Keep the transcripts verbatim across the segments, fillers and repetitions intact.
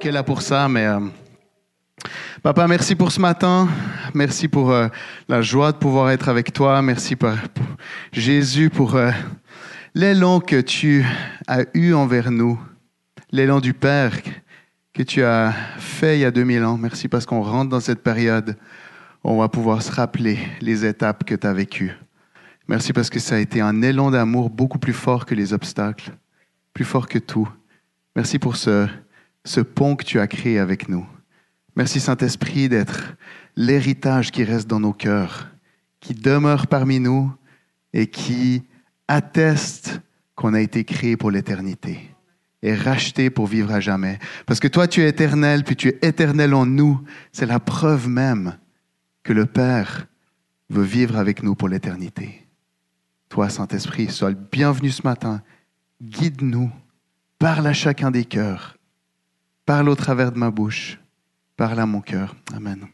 qui est là pour ça, mais euh, Papa, merci pour ce matin. Merci pour euh, la joie de pouvoir être avec toi. Merci pour, pour Jésus, pour euh, l'élan que tu as eu envers nous, l'élan du Père que tu as fait il y a deux mille ans. Merci parce qu'on rentre dans cette période où on va pouvoir se rappeler les étapes que tu as vécues. Merci parce que ça a été un élan d'amour beaucoup plus fort que les obstacles, plus fort que tout. Merci pour ce, ce pont que tu as créé avec nous. Merci Saint-Esprit d'être l'héritage qui reste dans nos cœurs, qui demeure parmi nous et qui atteste qu'on a été créé pour l'éternité et racheté pour vivre à jamais. Parce que toi, tu es éternel, puis tu es éternel en nous. C'est la preuve même que le Père veut vivre avec nous pour l'éternité. Toi, Saint-Esprit, sois le bienvenu ce matin. Guide-nous. Parle à chacun des cœurs. Parle au travers de ma bouche. Parle à mon cœur. Amen.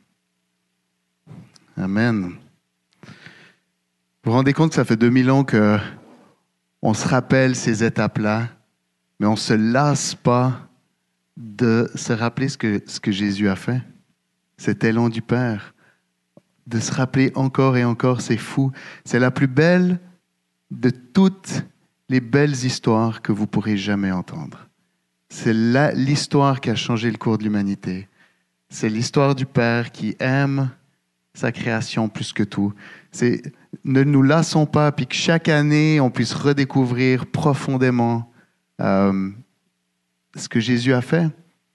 Amen. Vous vous rendez compte que ça fait deux mille ans qu'on se rappelle ces étapes-là, mais on ne se lasse pas de se rappeler ce que, ce que Jésus a fait. Cet élan du Père. De se rappeler encore et encore, c'est fou. C'est la plus belle de toutes les belles histoires que vous pourrez jamais entendre. C'est la, l'histoire qui a changé le cours de l'humanité. C'est l'histoire du Père qui aime sa création plus que tout. C'est, ne nous lassons pas, puis que chaque année, on puisse redécouvrir profondément euh, ce que Jésus a fait.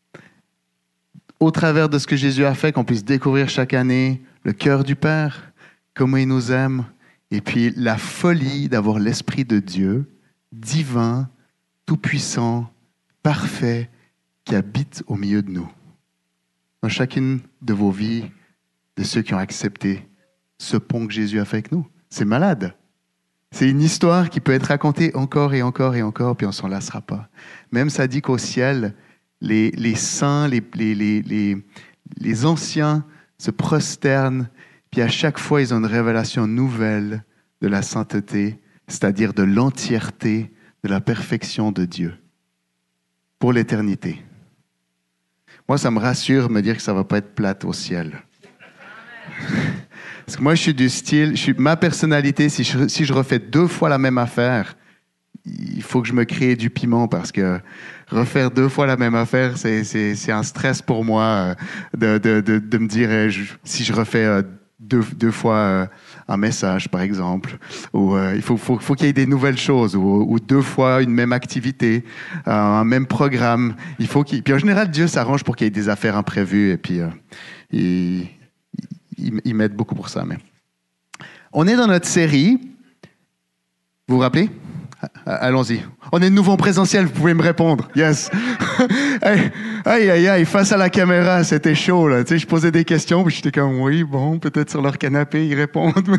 Au travers de ce que Jésus a fait, qu'on puisse découvrir chaque année le cœur du Père, comment il nous aime, et puis la folie d'avoir l'Esprit de Dieu, divin, tout-puissant, parfait, qui habite au milieu de nous. Dans chacune de vos vies, de ceux qui ont accepté ce pont que Jésus a fait avec nous. C'est malade. C'est une histoire qui peut être racontée encore et encore et encore, puis on ne s'en lassera pas. Même ça dit qu'au ciel, les, les saints, les, les, les, les, les anciens se prosternent, puis à chaque fois, ils ont une révélation nouvelle de la sainteté, c'est-à-dire de l'entièreté, de la perfection de Dieu, pour l'éternité. Moi, ça me rassure de me dire que ça ne va pas être plate au ciel. Parce que moi, je suis du style, je suis, ma personnalité, si je, si je refais deux fois la même affaire, il faut que je me crée du piment parce que refaire deux fois la même affaire, c'est, c'est, c'est un stress pour moi de, de, de, de me dire je, si je refais deux, deux fois un message, par exemple, ou euh, il faut, faut, faut qu'il y ait des nouvelles choses, ou, ou deux fois une même activité, euh, un même programme. Il faut qu'il... Puis en général, Dieu s'arrange pour qu'il y ait des affaires imprévues et puis euh, il, il, il m'aide beaucoup pour ça. Mais on est dans notre série. Vous vous rappelez? Allons-y. On est de nouveau en présentiel, vous pouvez me répondre. Yes. Aïe, aïe, aïe, aïe, face à la caméra, c'était chaud, là. Tu sais, je posais des questions, puis j'étais comme, oui, bon, peut-être sur leur canapé, ils répondent.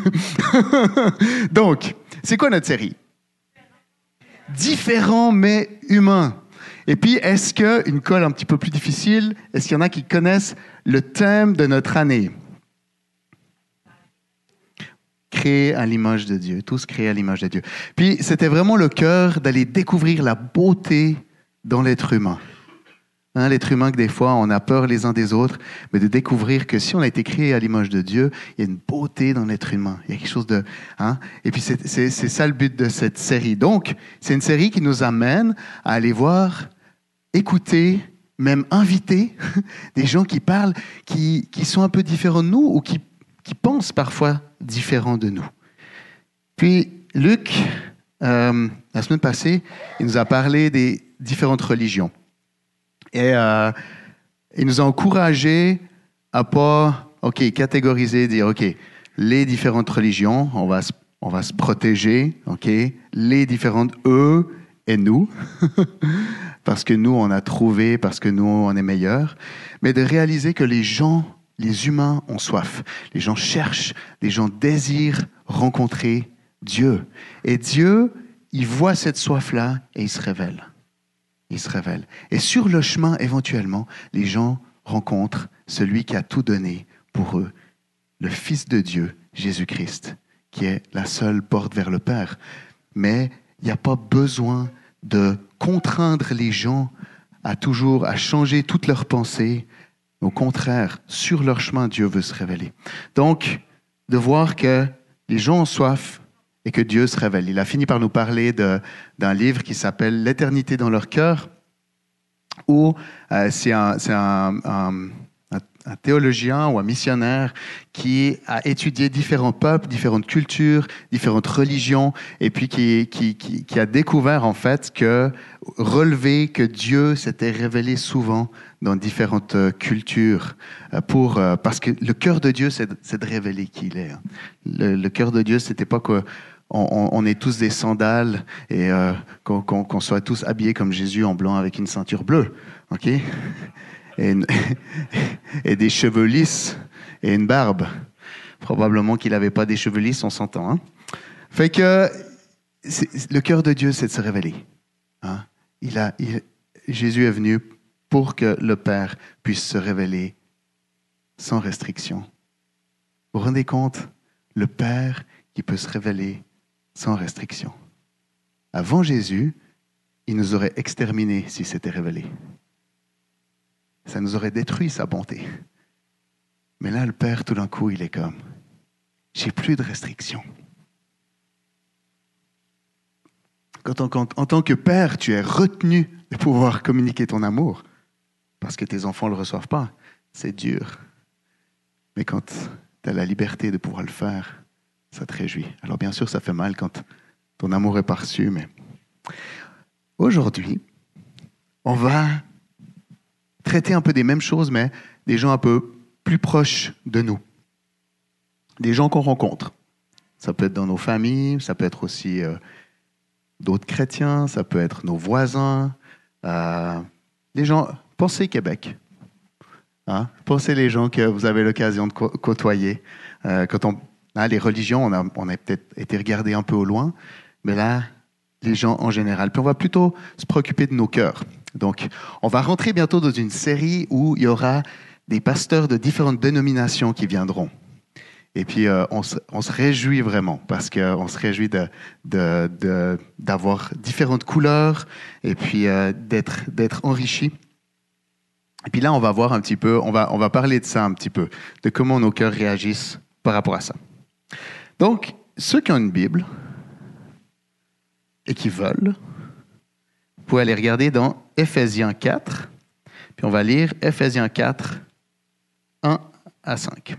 Donc, c'est quoi notre série? Différents, mais humains. Et puis, est-ce que, une colle un petit peu plus difficile, est-ce qu'il y en a qui connaissent le thème de notre année? Créés à l'image de Dieu, tous créés à l'image de Dieu. Puis, c'était vraiment le cœur d'aller découvrir la beauté dans l'être humain. Hein, l'être humain que des fois, on a peur les uns des autres, mais de découvrir que si on a été créé à l'image de Dieu, il y a une beauté dans l'être humain. Il y a quelque chose de... Hein, et puis, c'est, c'est, c'est ça le but de cette série. Donc, c'est une série qui nous amène à aller voir, écouter, même inviter des gens qui parlent, qui, qui sont un peu différents de nous ou qui, qui pensent parfois différents de nous. Puis, Luc, euh, la semaine passée, il nous a parlé des différentes religions. Et euh, il nous a encouragés à pas, OK, catégoriser, dire, OK, les différentes religions, on va se, on va se protéger, OK, les différentes eux et nous, parce que nous, on a trouvé, parce que nous, on est meilleurs, mais de réaliser que les gens, les humains ont soif. Les gens cherchent, les gens désirent rencontrer Dieu. Et Dieu, il voit cette soif-là et il se révèle. Il se révèle. Et sur le chemin, éventuellement, les gens rencontrent celui qui a tout donné pour eux, le Fils de Dieu, Jésus-Christ, qui est la seule porte vers le Père. Mais il n'y a pas besoin de contraindre les gens à toujours, à changer toutes leurs pensées. Au contraire, sur leur chemin, Dieu veut se révéler. Donc, de voir que les gens ont soif et que Dieu se révèle. Il a fini par nous parler de, d'un livre qui s'appelle « L'éternité dans leur cœur », où euh, c'est, un, c'est un, un, un théologien ou un missionnaire qui a étudié différents peuples, différentes cultures, différentes religions, et puis qui, qui, qui, qui a découvert en fait que, relevé que Dieu s'était révélé souvent dans différentes cultures, pour, parce que le cœur de Dieu, c'est de, c'est de révéler qui il est. Le, le cœur de Dieu, c'était pas que On, on est tous des sandales et euh, qu'on, qu'on, qu'on soit tous habillés comme Jésus en blanc avec une ceinture bleue, ok, et, une, et des cheveux lisses et une barbe. Probablement qu'il n'avait pas des cheveux lisses, on s'entend. Hein? Fait que c'est, le cœur de Dieu, c'est de se révéler. Hein? Il a, il, Jésus est venu pour que le Père puisse se révéler sans restriction. Vous vous rendez compte? Le Père qui peut se révéler sans restriction. Avant Jésus, il nous aurait exterminés s'il s'était révélé. Ça nous aurait détruit sa bonté. Mais là, le Père, tout d'un coup, il est comme, j'ai plus de restrictions. Quand en, quand, en tant que Père, tu es retenu de pouvoir communiquer ton amour, parce que tes enfants ne le reçoivent pas, c'est dur. Mais quand tu as la liberté de pouvoir le faire, ça te réjouit. Alors bien sûr, ça fait mal quand ton amour est pas reçu, mais aujourd'hui, on va traiter un peu des mêmes choses, mais des gens un peu plus proches de nous. Des gens qu'on rencontre. Ça peut être dans nos familles, ça peut être aussi euh, d'autres chrétiens, ça peut être nos voisins. Euh, les gens, pensez Québec. Hein? Pensez les gens que vous avez l'occasion de co- côtoyer. Euh, quand on Là, les religions, on a, on a peut-être été regardés un peu au loin, mais là, les gens en général. Puis on va plutôt se préoccuper de nos cœurs. Donc, on va rentrer bientôt dans une série où il y aura des pasteurs de différentes dénominations qui viendront. Et puis, euh, on, se, on se réjouit vraiment, parce qu'on se réjouit de, de, de, d'avoir différentes couleurs et puis euh, d'être, d'être enrichis. Et puis là, on va voir un petit peu, on va, on va parler de ça un petit peu, de comment nos cœurs réagissent par rapport à ça. Donc, ceux qui ont une Bible et qui veulent, vous pouvez aller regarder dans Éphésiens quatre, puis on va lire Éphésiens quatre, un à cinq.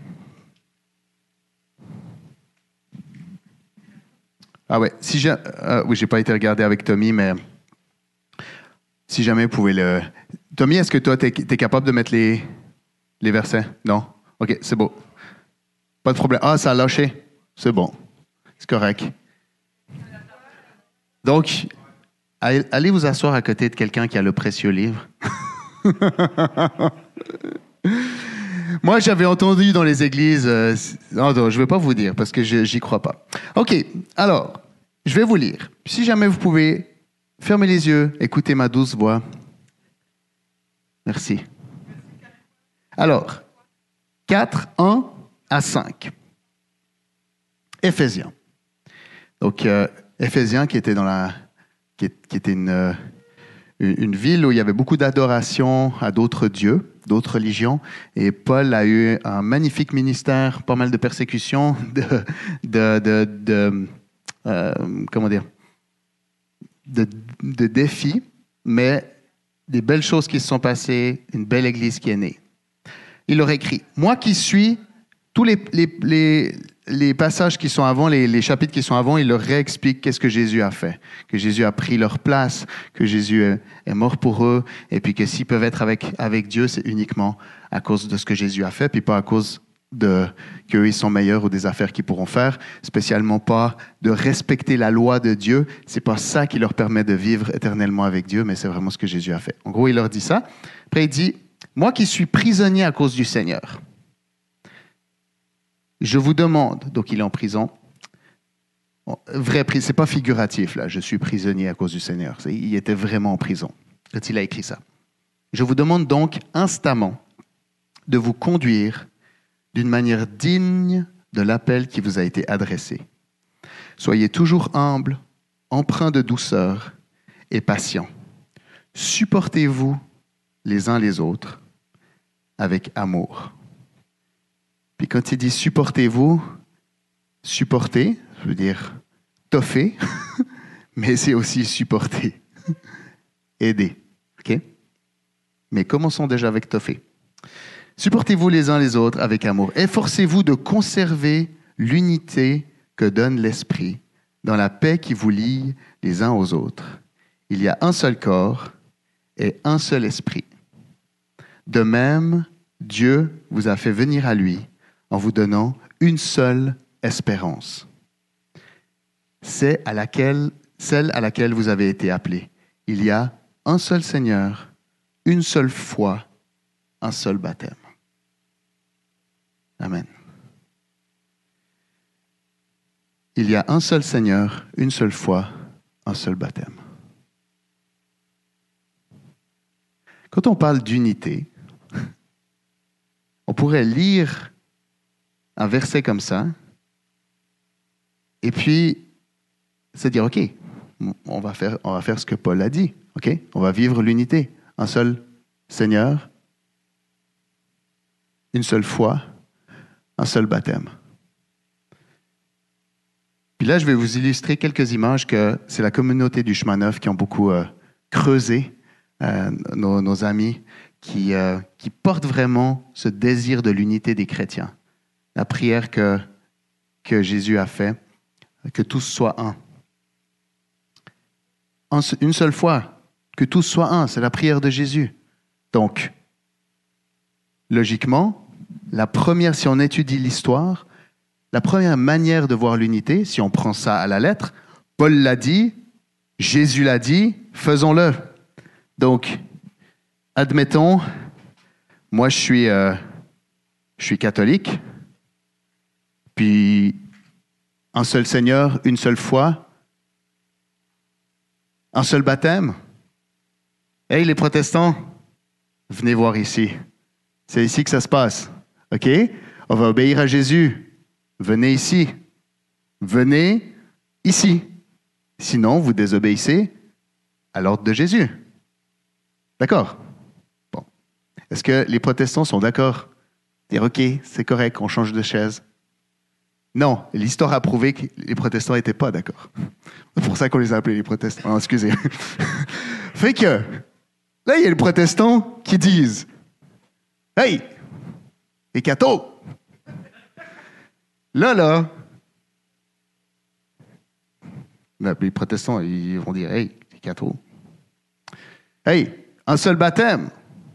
Ah ouais, si j'ai, euh, oui, j'ai pas été regardé avec Tommy, mais si jamais vous pouvez le... Tommy, est-ce que toi, tu es capable de mettre les, les versets? Non? OK, c'est beau. Pas de problème. Ah, ça a lâché. C'est bon. C'est correct. Donc, allez vous asseoir à côté de quelqu'un qui a le précieux livre. Moi, j'avais entendu dans les églises... Euh, non, non, je ne vais pas vous dire parce que je n'y crois pas. OK, alors, je vais vous lire. Si jamais vous pouvez, fermez les yeux, écoutez ma douce voix. Merci. Alors, quatre, un à cinq. Éphésiens. Donc, euh, Éphésiens qui était dans la, qui, qui était une, euh, une ville où il y avait beaucoup d'adoration à d'autres dieux, d'autres religions. Et Paul a eu un magnifique ministère, pas mal de persécutions, de, de, de, de euh, comment dire, de, de défis, mais des belles choses qui se sont passées, une belle église qui est née. Il leur écrit, moi qui suis tous les, les, les Les passages qui sont avant, les, les chapitres qui sont avant, il leur réexplique qu'est-ce que Jésus a fait, que Jésus a pris leur place, que Jésus est, est mort pour eux, et puis que s'ils peuvent être avec, avec Dieu, c'est uniquement à cause de ce que Jésus a fait, puis pas à cause de qu'eux ils sont meilleurs ou des affaires qu'ils pourront faire, spécialement pas de respecter la loi de Dieu. C'est pas ça qui leur permet de vivre éternellement avec Dieu, mais c'est vraiment ce que Jésus a fait. En gros, il leur dit ça. Après, il dit, moi qui suis prisonnier à cause du Seigneur. Je vous demande, donc il est en prison, vrai, c'est pas figuratif là, je suis prisonnier à cause du Seigneur, il était vraiment en prison quand il a écrit ça. Je vous demande donc instamment de vous conduire d'une manière digne de l'appel qui vous a été adressé. Soyez toujours humble, empreint de douceur et patient. Supportez-vous les uns les autres avec amour. Puis quand il dit supportez-vous, supporter, je veux dire toffer, mais c'est aussi supporter, aider. OK? Mais commençons déjà avec toffer. Supportez-vous les uns les autres avec amour. Efforcez-vous de conserver l'unité que donne l'Esprit dans la paix qui vous lie les uns aux autres. Il y a un seul corps et un seul esprit. De même, Dieu vous a fait venir à lui en vous donnant une seule espérance. C'est à laquelle, celle à laquelle vous avez été appelés. Il y a un seul Seigneur, une seule foi, un seul baptême. Amen. Il y a un seul Seigneur, une seule foi, un seul baptême. Quand on parle d'unité, on pourrait lire un verset comme ça et puis se dire, OK, on va faire, on va faire ce que Paul a dit. OK? On va vivre l'unité. Un seul Seigneur, une seule foi, un seul baptême. Puis là, je vais vous illustrer quelques images que c'est la communauté du Chemin Neuf qui ont beaucoup euh, creusé, euh, nos, nos amis, qui, euh, qui portent vraiment ce désir de l'unité des chrétiens. La prière que, que Jésus a fait, que tous soient un. En, une seule fois, que tous soient un, c'est la prière de Jésus. Donc, logiquement, la première, si on étudie l'histoire, la première manière de voir l'unité, si on prend ça à la lettre, Paul l'a dit, Jésus l'a dit, faisons-le. Donc, admettons, moi je suis, euh, je suis catholique, puis un seul Seigneur, une seule foi, un seul baptême. Hey les protestants, venez voir ici. C'est ici que ça se passe. OK? On va obéir à Jésus. Venez ici. Venez ici. Sinon, vous désobéissez à l'ordre de Jésus. D'accord? Bon. Est-ce que les protestants sont d'accord? Dire, OK, c'est correct, on change de chaise. Non, l'histoire a prouvé que les protestants n'étaient pas d'accord. C'est pour ça qu'on les a appelés les protestants. Non, excusez. Fait que, là, il y a les protestants qui disent, hey, les cathos! Là, là, les protestants, ils vont dire, hey, les cathos. Hey, un seul baptême.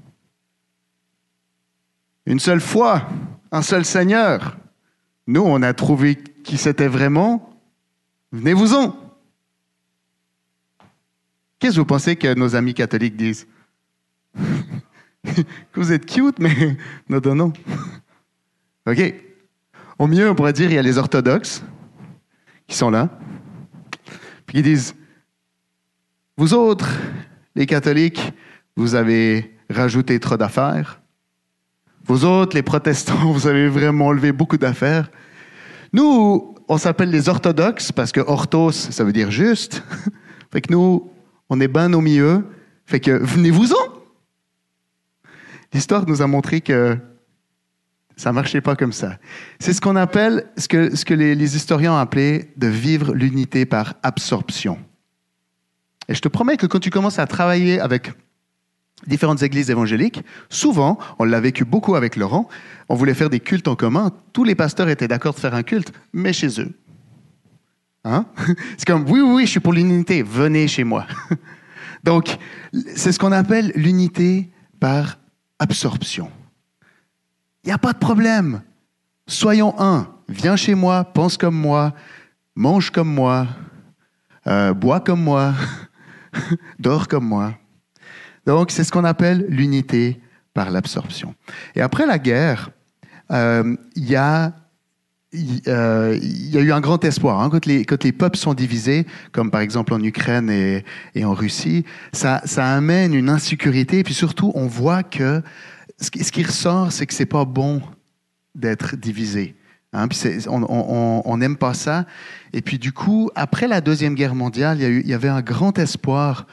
Une seule foi. Un seul Seigneur. Nous, on a trouvé qui c'était vraiment. Venez-vous-en. Qu'est-ce que vous pensez que nos amis catholiques disent? Que vous êtes cute, mais non, non, non. OK. Au mieux, on pourrait dire il y a les orthodoxes qui sont là, puis qui disent, vous autres, les catholiques, vous avez rajouté trop d'affaires. Vous autres, les protestants, vous avez vraiment enlevé beaucoup d'affaires. Nous, on s'appelle les orthodoxes parce que orthos, ça veut dire juste. Fait que nous, on est ben au milieu. Fait que venez-vous-en. L'histoire nous a montré que ça ne marchait pas comme ça. C'est ce qu'on appelle, ce que, ce que les, les historiens ont appelé de vivre l'unité par absorption. Et je te promets que quand tu commences à travailler avec différentes églises évangéliques, souvent, on l'a vécu beaucoup avec Laurent, on voulait faire des cultes en commun, tous les pasteurs étaient d'accord de faire un culte, mais chez eux. Hein? C'est comme, oui, oui, oui, je suis pour l'unité, venez chez moi. Donc, c'est ce qu'on appelle l'unité par absorption. Il n'y a pas de problème. Soyons un. Viens chez moi, pense comme moi, mange comme moi, euh, bois comme moi, dors comme moi. Donc, c'est ce qu'on appelle l'unité par l'absorption. Et après la guerre, euh, il y a, il euh, y a eu un grand espoir. Hein, quand, les, quand les peuples sont divisés, comme par exemple en Ukraine et, et en Russie, ça, ça amène une insécurité. Et puis surtout, on voit que ce qui, ce qui ressort, c'est que c'est pas bon d'être divisé. Hein, puis c'est, on n'aime pas ça. Et puis du coup, après la Deuxième Guerre mondiale, il y, a eu, il y avait un grand espoir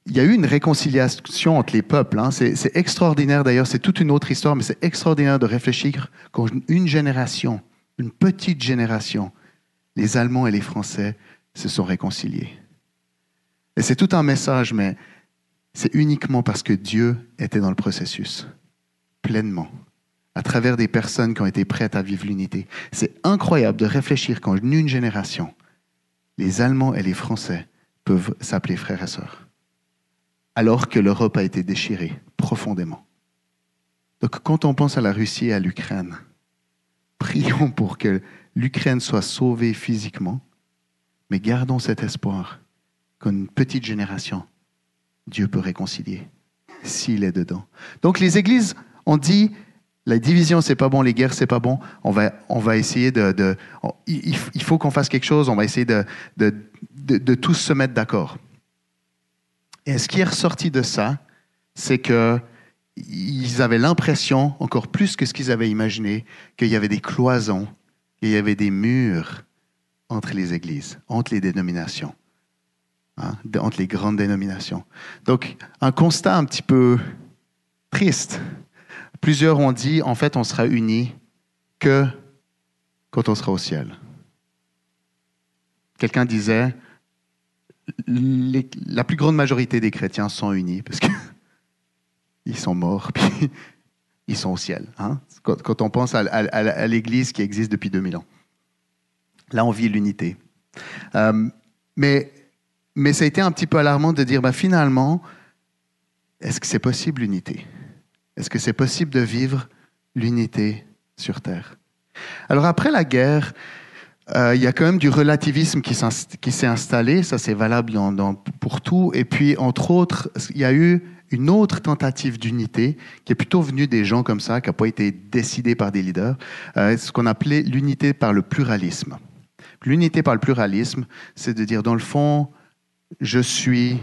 il y a eu une réconciliation entre les peuples. Hein. C'est, c'est extraordinaire d'ailleurs, c'est toute une autre histoire, mais c'est extraordinaire de réfléchir qu'une génération, une petite génération, les Allemands et les Français se sont réconciliés. Et c'est tout un message, mais c'est uniquement parce que Dieu était dans le processus, pleinement, à travers des personnes qui ont été prêtes à vivre l'unité. C'est incroyable de réfléchir qu'en une génération, les Allemands et les Français peuvent s'appeler frères et sœurs, alors que l'Europe a été déchirée profondément. Donc quand on pense à la Russie et à l'Ukraine, prions pour que l'Ukraine soit sauvée physiquement, mais gardons cet espoir qu'une petite génération, Dieu peut réconcilier s'il est dedans. Donc les églises ont dit, la division c'est pas bon, les guerres c'est pas bon, on va, on va essayer de... de on, il, il faut qu'on fasse quelque chose, on va essayer de, de, de, de tous se mettre d'accord. Et ce qui est ressorti de ça, c'est qu'ils avaient l'impression, encore plus que ce qu'ils avaient imaginé, qu'il y avait des cloisons, qu'il y avait des murs entre les églises, entre les dénominations. Hein, entre les grandes dénominations. Donc, un constat un petit peu triste. Plusieurs ont dit, en fait, on sera unis que quand on sera au ciel. Quelqu'un disait, les, la plus grande majorité des chrétiens sont unis parce qu'ils sont morts, puis ils sont au ciel. Hein? Quand, quand on pense à, à, à l'Église qui existe depuis deux mille ans. Là, on vit l'unité. Euh, mais Mais ça a été un petit peu alarmant de dire, bah, finalement, est-ce que c'est possible l'unité? Est-ce que c'est possible de vivre l'unité sur Terre? Alors après la guerre, euh, il y a quand même du relativisme qui, qui s'est installé, ça c'est valable dans, dans, pour tout, et puis entre autres, il y a eu une autre tentative d'unité qui est plutôt venue des gens comme ça, qui n'a pas été décidée par des leaders, euh, ce qu'on appelait l'unité par le pluralisme. L'unité par le pluralisme, c'est de dire, dans le fond, je suis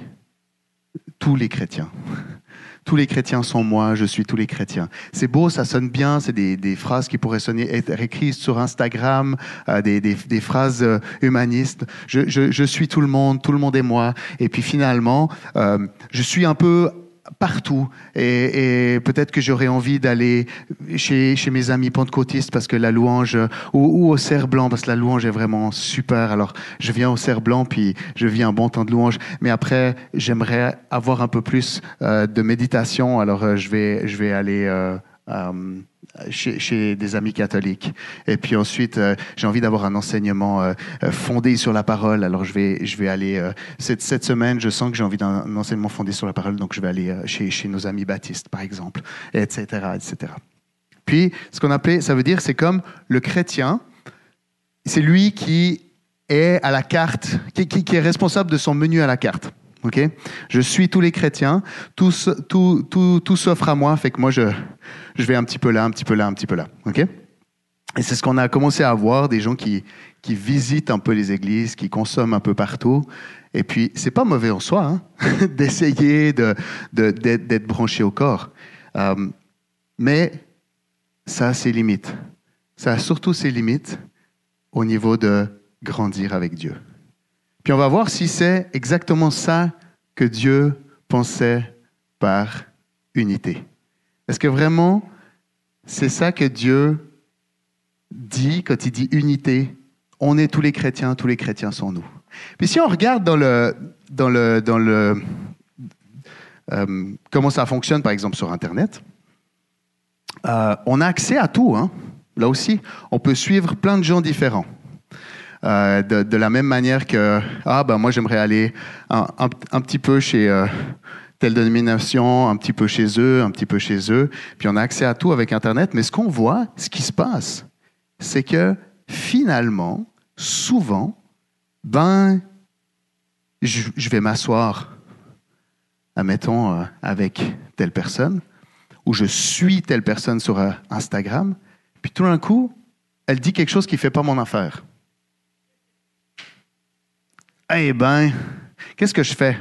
tous les chrétiens. Tous les chrétiens sont moi, je suis tous les chrétiens. C'est beau, ça sonne bien, c'est des, des phrases qui pourraient sonner, être écrites sur Instagram, euh, des, des, des phrases euh, humanistes. Je, je, je suis tout le monde, tout le monde est moi. Et puis finalement, euh, je suis un peu partout. Et, et peut-être que j'aurais envie d'aller chez, chez mes amis pentecôtistes parce que la louange, ou, ou au Cerf Blanc parce que la louange est vraiment super. Alors, je viens au Cerf Blanc puis je vis un bon temps de louange. Mais après, j'aimerais avoir un peu plus euh, de méditation. Alors, euh, je vais, je vais aller euh, euh, chez, chez des amis catholiques. Et puis ensuite, euh, j'ai envie d'avoir un enseignement euh, fondé sur la parole. Alors, je vais, je vais aller... Euh, cette, cette semaine, je sens que j'ai envie d'un enseignement fondé sur la parole, donc je vais aller euh, chez, chez nos amis baptistes, par exemple, et cetera, et cetera. Puis, ce qu'on appelait, ça veut dire, c'est comme le chrétien, c'est lui qui est à la carte, qui, qui, qui est responsable de son menu à la carte. Okay? Je suis tous les chrétiens, tout, tout, tout, tout s'offre à moi, fait que moi, je, je vais un petit peu là, un petit peu là, un petit peu là. Okay? Et c'est ce qu'on a commencé à voir, des gens qui, qui visitent un peu les églises, qui consomment un peu partout. Et puis, c'est pas mauvais en soi, hein, d'essayer de, de, d'être, d'être branché au corps. Euh, mais ça a ses limites. Ça a surtout ses limites au niveau de grandir avec Dieu. Puis on va voir si c'est exactement ça que Dieu pensait par unité. Est-ce que vraiment c'est ça que Dieu dit quand il dit unité? On est tous les chrétiens, tous les chrétiens sont nous. Puis si on regarde dans le, dans le, dans le, euh, comment ça fonctionne par exemple sur Internet, euh, on a accès à tout. Hein. Là aussi, on peut suivre plein de gens différents. Euh, de, de la même manière que ah ben moi j'aimerais aller un, un, un petit peu chez euh, telle dénomination, un petit peu chez eux, un petit peu chez eux, puis on a accès à tout avec Internet. Mais ce qu'on voit, ce qui se passe, c'est que finalement, souvent, ben je, je vais m'asseoir, admettons, euh, avec telle personne, ou je suis telle personne sur euh, Instagram, puis tout d'un coup, elle dit quelque chose qui fait pas mon affaire. Eh ben, qu'est-ce que je fais?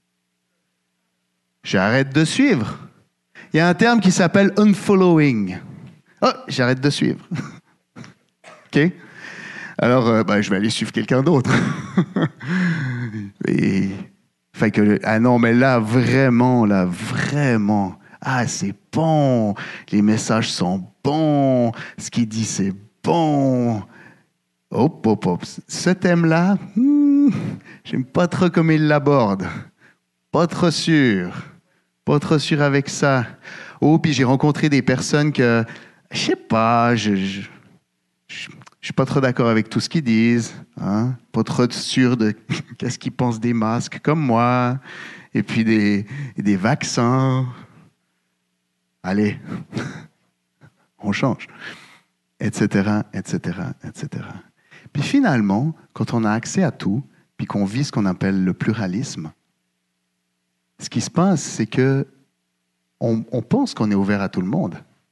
J'arrête de suivre. Il y a un terme qui s'appelle unfollowing. Oh, j'arrête de suivre. OK? Alors, euh, ben, je vais aller suivre quelqu'un d'autre. Et Fait que, ah non, mais là, vraiment, là, vraiment, ah, c'est bon, les messages sont bons, ce qu'il dit, c'est bon. Hop, hop, hop. Ce thème-là, hmm, j'aime pas trop comme il l'aborde. Pas trop sûr. Pas trop sûr avec ça. Oh, puis j'ai rencontré des personnes que, je sais pas, je, je, je, je suis pas trop d'accord avec tout ce qu'ils disent. Hein? Pas trop sûr de qu'est-ce qu'ils pensent des masques comme moi. Et puis des, des vaccins. Allez, on change. Etc., etc., et cetera. Puis finalement, quand on a accès à tout, puis qu'on vit ce qu'on appelle le pluralisme, ce qui se passe, c'est que on, on pense qu'on est ouvert à tout le monde.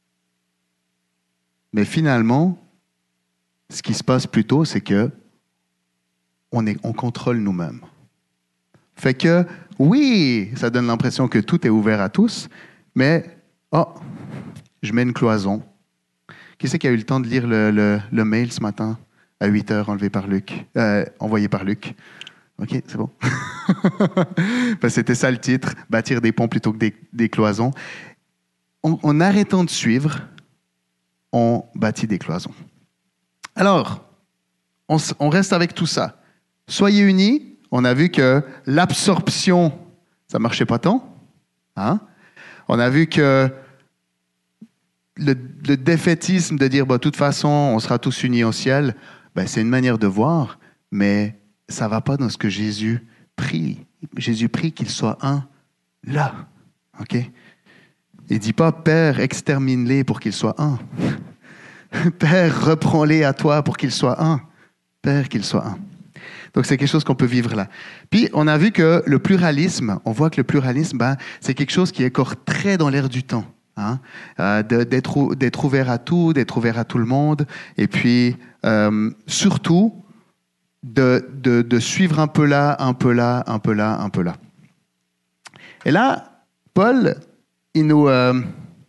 Mais finalement, ce qui se passe plutôt, c'est que on, est, on contrôle nous-mêmes. Fait que, oui, ça donne l'impression que tout est ouvert à tous, mais, oh, je mets une cloison. Qui c'est qui a eu le temps de lire le, le, le mail ce matin à huit heures enlevé par Luc, euh, envoyé par Luc? OK, c'est bon. Ben, c'était ça le titre, bâtir des ponts plutôt que des, des cloisons. En, en arrêtant de suivre, on bâtit des cloisons. Alors, on, on reste avec tout ça. Soyez unis. On a vu que l'absorption, ça ne marchait pas tant. Hein? On a vu que le, le défaitisme de dire, bah, de toute façon, on sera tous unis au ciel, ben, c'est une manière de voir, mais ça ne va pas dans ce que Jésus prie. Jésus prie qu'il soit un là. OK? Il ne dit pas, Père, extermine-les pour qu'ils soient un. Père, reprends-les à toi pour qu'ils soient un. Père, qu'ils soient un. Donc, c'est quelque chose qu'on peut vivre là. Puis, on a vu que le pluralisme, on voit que le pluralisme, ben, c'est quelque chose qui est encore très dans l'air du temps. Hein? Euh, de, d'être, d'être ouvert à tout, d'être ouvert à tout le monde. Et puis, euh, surtout, de, de, de suivre un peu là, un peu là, un peu là, un peu là. Et là, Paul, il nous, euh,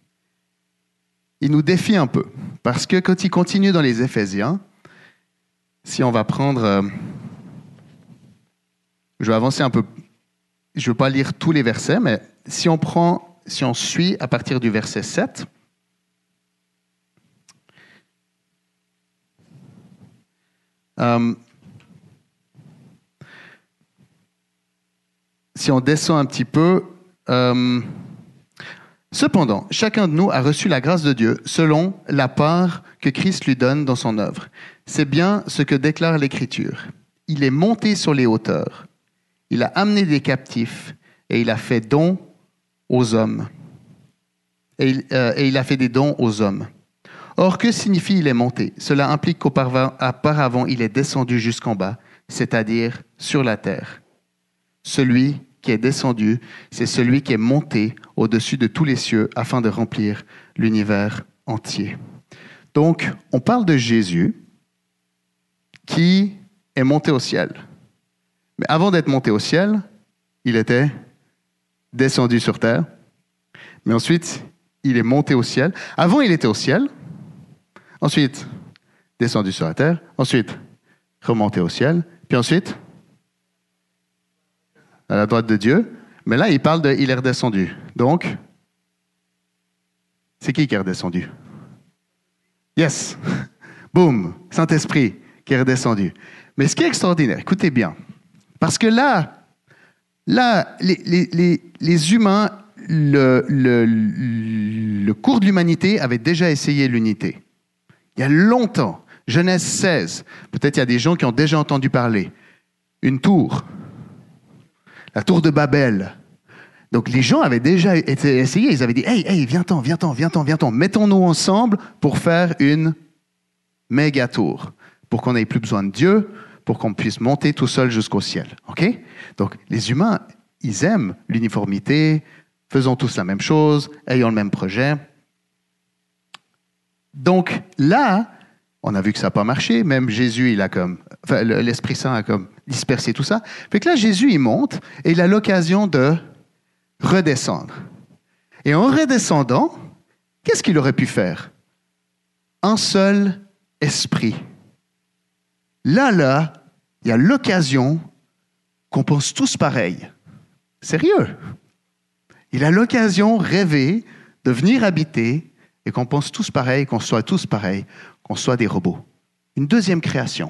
il nous défie un peu. Parce que quand il continue dans les Éphésiens, si on va prendre... Euh, je vais avancer un peu. Je ne veux pas lire tous les versets, mais si on prend, si on suit à partir du verset sept, euh, si on descend un petit peu, euh, cependant, chacun de nous a reçu la grâce de Dieu selon la part que Christ lui donne dans son œuvre. C'est bien ce que déclare l'Écriture. Il est monté sur les hauteurs. Il a amené des captifs et il a fait don aux hommes. Et il, euh, et il a fait des dons aux hommes. Or, que signifie il est monté? Cela implique qu'auparavant, il est descendu jusqu'en bas, c'est-à-dire sur la terre. Celui qui est descendu, c'est celui qui est monté au-dessus de tous les cieux afin de remplir l'univers entier. Donc, on parle de Jésus qui est monté au ciel. Mais avant d'être monté au ciel, il était descendu sur terre. Mais ensuite, il est monté au ciel. Avant, il était au ciel. Ensuite, descendu sur la terre. Ensuite, remonté au ciel. Puis ensuite, à la droite de Dieu. Mais là, il parle de « il est redescendu ». Donc, c'est qui qui est redescendu? Yes! Boum! Saint-Esprit qui est redescendu. Mais ce qui est extraordinaire, écoutez bien, parce que là, là les, les, les, les humains, le, le, le cours de l'humanité avait déjà essayé l'unité. Il y a longtemps, Genèse seize, peut-être il y a des gens qui ont déjà entendu parler. Une tour, la tour de Babel. Donc les gens avaient déjà été essayé, ils avaient dit « Hey, hey, viens-t'en, viens-t'en, viens-t'en, viens-t'en, mettons-nous ensemble pour faire une méga tour, pour qu'on n'ait plus besoin de Dieu, pour qu'on puisse monter tout seul jusqu'au ciel. » Okay? Donc, les humains, ils aiment l'uniformité, faisons tous la même chose, ayons le même projet. Donc, là, on a vu que ça n'a pas marché. Même Jésus, il a comme, enfin, l'Esprit Saint a comme dispersé tout ça. Fait que là, Jésus, il monte et il a l'occasion de redescendre. Et en redescendant, qu'est-ce qu'il aurait pu faire? Un seul esprit. Là, là, il y a l'occasion qu'on pense tous pareil. sérieux. Il a l'occasion rêvée de venir habiter et qu'on pense tous pareil, qu'on soit tous pareils, qu'on soit des robots. Une deuxième création.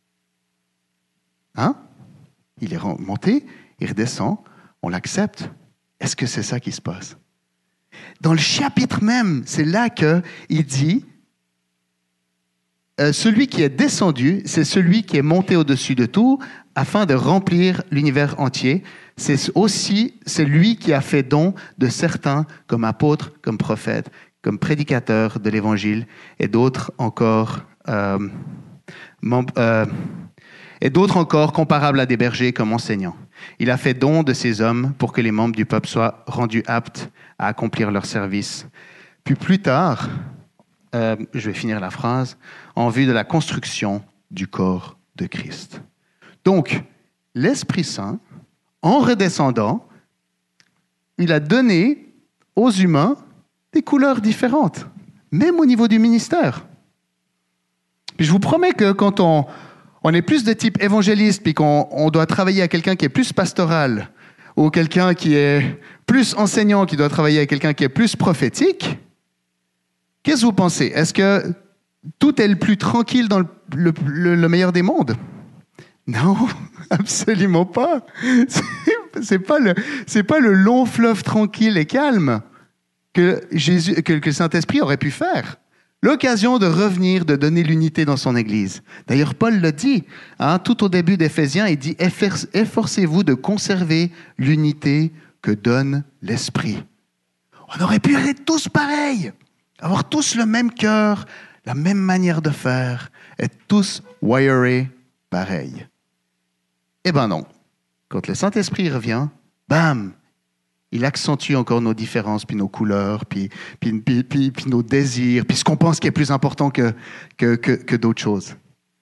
Hein? Il est monté, il redescend, on l'accepte. Est-ce que c'est ça qui se passe? Dans le chapitre même, c'est là qu'il dit euh, celui qui est descendu, c'est celui qui est monté au-dessus de tout afin de remplir l'univers entier. C'est aussi celui qui a fait don de certains comme apôtres, comme prophètes, comme prédicateurs de l'Évangile et d'autres encore, euh, mem- euh, et d'autres encore comparables à des bergers comme enseignants. Il a fait don de ces hommes pour que les membres du peuple soient rendus aptes à accomplir leur service. Puis plus tard, euh, je vais finir la phrase, en vue de la construction du corps de Christ. Donc, l'Esprit Saint, en redescendant, il a donné aux humains des couleurs différentes, même au niveau du ministère. Puis je vous promets que quand on, on est plus de type évangéliste, puis qu'on on doit travailler à quelqu'un qui est plus pastoral, ou quelqu'un qui est plus enseignant, qui doit travailler avec quelqu'un qui est plus prophétique, qu'est-ce que vous pensez? Est-ce que tout est le plus tranquille dans le, le, le, le meilleur des mondes? Non, absolument pas. C'est, c'est pas le, c'est pas le long fleuve tranquille et calme que Jésus, que, que le Saint-Esprit aurait pu faire. L'occasion de revenir, de donner l'unité dans son Église. D'ailleurs, Paul le dit, hein, tout au début d'Éphésiens, il dit « Efforcez-vous de conserver l'unité que donne l'Esprit. » On aurait pu être tous pareils, avoir tous le même cœur, la même manière de faire, être tous wirés pareil. Eh ben non. Quand le Saint-Esprit revient, bam, il accentue encore nos différences, puis nos couleurs, puis, puis, puis, puis, puis nos désirs, puis ce qu'on pense qui est plus important que, que, que, que d'autres choses.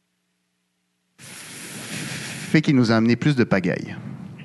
Fait qu'il nous a amené plus de pagaille.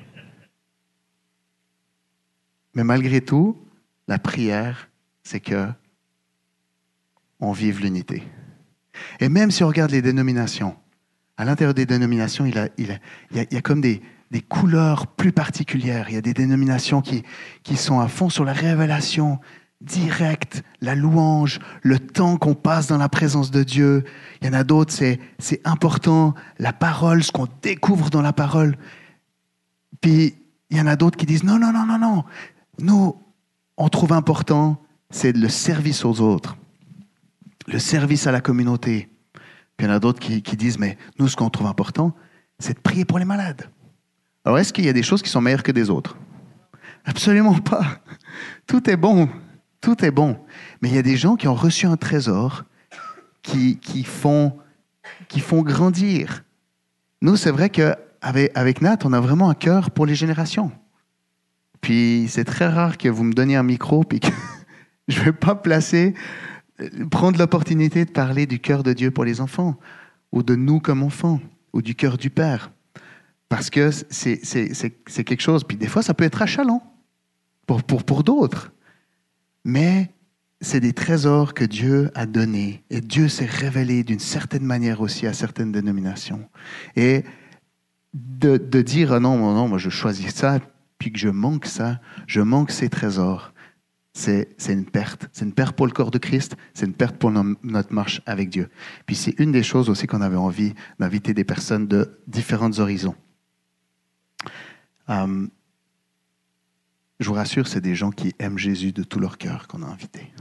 Mais malgré tout, la prière, c'est que on vive l'unité. Et même si on regarde les dénominations, à l'intérieur des dénominations, il, a, il, a, il, y a, il y a comme des, des couleurs plus particulières. Il y a des dénominations qui, qui sont à fond sur la révélation directe, la louange, le temps qu'on passe dans la présence de Dieu. Il y en a d'autres, c'est, c'est important, la parole, ce qu'on découvre dans la parole. Puis, il y en a d'autres qui disent, non, non, non, non, non. Nous, on trouve important, c'est le service aux autres, le service à la communauté. Puis il y en a d'autres qui, qui disent, mais nous, ce qu'on trouve important, c'est de prier pour les malades. Alors, est-ce qu'il y a des choses qui sont meilleures que des autres? Absolument pas. Tout est bon. Tout est bon. Mais il y a des gens qui ont reçu un trésor qui, qui, font, qui font grandir. Nous, c'est vrai qu'avec avec Nat, on a vraiment un cœur pour les générations. Puis, c'est très rare que vous me donniez un micro puis que je ne vais pas placer... prendre l'opportunité de parler du cœur de Dieu pour les enfants, ou de nous comme enfants, ou du cœur du Père. Parce que c'est, c'est, c'est, c'est quelque chose, puis des fois ça peut être achalant pour, pour, pour d'autres. Mais c'est des trésors que Dieu a donnés, et Dieu s'est révélé d'une certaine manière aussi à certaines dénominations. Et de, de dire, oh non, non, moi je choisis ça, puis que je manque ça, je manque ces trésors, C'est, c'est une perte. C'est une perte pour le corps de Christ, c'est une perte pour no- notre marche avec Dieu. Puis c'est une des choses aussi qu'on avait envie d'inviter des personnes de différents horizons. Euh, je vous rassure, c'est des gens qui aiment Jésus de tout leur cœur qu'on a invités.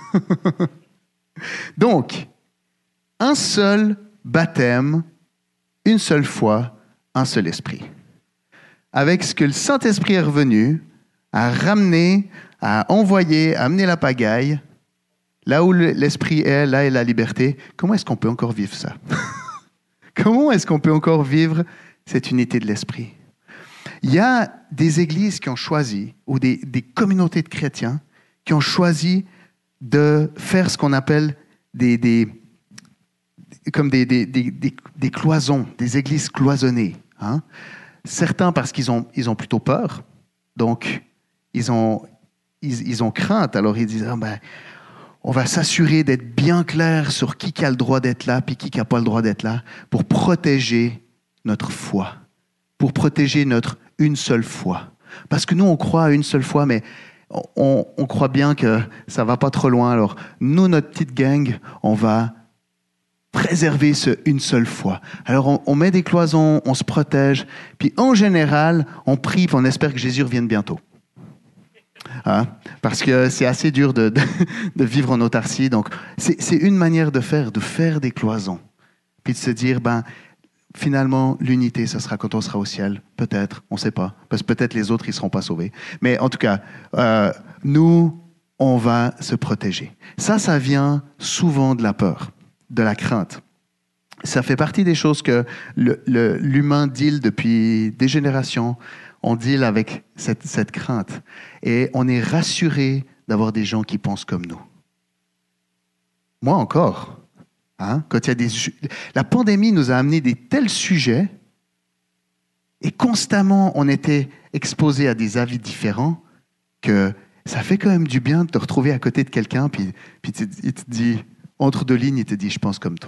Donc, un seul baptême, une seule foi, un seul esprit. Avec ce que le Saint-Esprit est revenu à ramener, à envoyer, à amener la pagaille, là où l'esprit est, là est la liberté. Comment est-ce qu'on peut encore vivre ça? Comment est-ce qu'on peut encore vivre cette unité de l'esprit? Il y a des églises qui ont choisi, ou des, des communautés de chrétiens, qui ont choisi de faire ce qu'on appelle des, des, comme des, des, des, des, des cloisons, des églises cloisonnées. Hein? Certains parce qu'ils ont, ils ont plutôt peur, donc ils ont... Ils, ils ont crainte, alors ils disent ah ben, on va s'assurer d'être bien clair sur qui a le droit d'être là puis qui n'a pas le droit d'être là pour protéger notre foi, pour protéger notre une seule foi, Parce que nous, on croit à une seule fois, mais on, on croit bien que ça va pas trop loin. Alors, nous, notre petite gang, on va préserver ce une seule fois. Alors, on, on met des cloisons, on se protège, puis en général, on prie, puis on espère que Jésus revienne bientôt. Hein? Parce que c'est assez dur de, de, de vivre en autarcie. Donc, c'est, c'est une manière de faire, de faire des cloisons. Puis de se dire, ben, finalement, l'unité, ça sera quand on sera au ciel. Peut-être, on ne sait pas. Parce que peut-être les autres, ils ne seront pas sauvés. Mais en tout cas, euh, nous, on va se protéger. Ça, ça vient souvent de la peur, de la crainte. Ça fait partie des choses que le, le, l'humain deal depuis des générations. On deal avec cette, cette crainte. Et on est rassuré d'avoir des gens qui pensent comme nous. Moi encore. Hein? Quand il y a des... La pandémie nous a amené des tels sujets et constamment on était exposé à des avis différents que ça fait quand même du bien de te retrouver à côté de quelqu'un puis, puis il te dit, entre deux lignes, il te dit « je pense comme toi ».